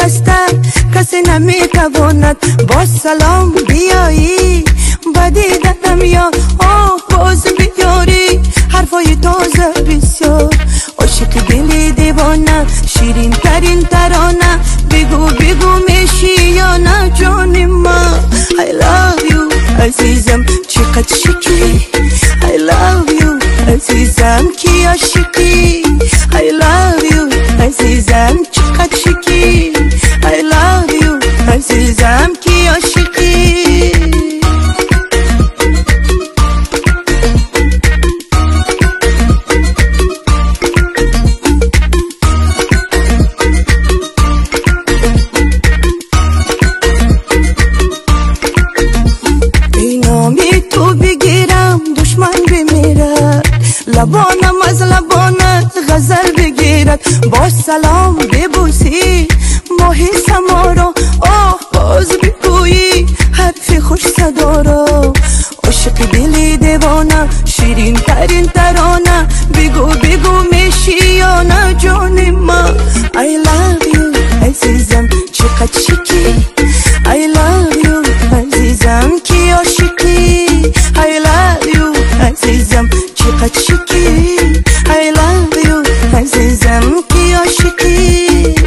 شکسته کسی نمیتواند با سلام بیایی بدی دادم یا باز بیاری حرفای تازه بسیار عاشق دلی دیوانه شیرین ترین ترانه بگو میشی یا نه جان ما I love you عزیزم چقدر شکی I love you عزیزم کی عاشقی I love you عزیزم چقدر شکی I love you عزیزم کی عاشقی لبانم از لبانت غزل بگیرد با سلام ببوسی ماهی سما را باز بگویی حرف خوش صدا را عاشق دلی دیوانه شیرین ترین ترانه بگو میشی یا نه جان ما I love you عزیزم چقدر شکی I love you عزیزم کی عاشقی I love you عزیزم چقدر شکی I love you عزیزم کی عاشقی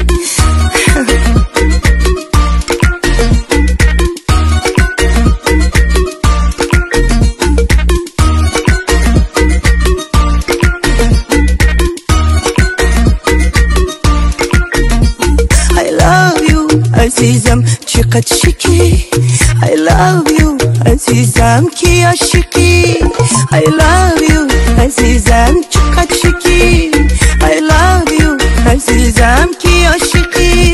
I love you عزیزم چقدر شکی I love you عزیزم کی عاشقی I love you عزیزم چقدر شکی I love you عزیزم کی عاشقی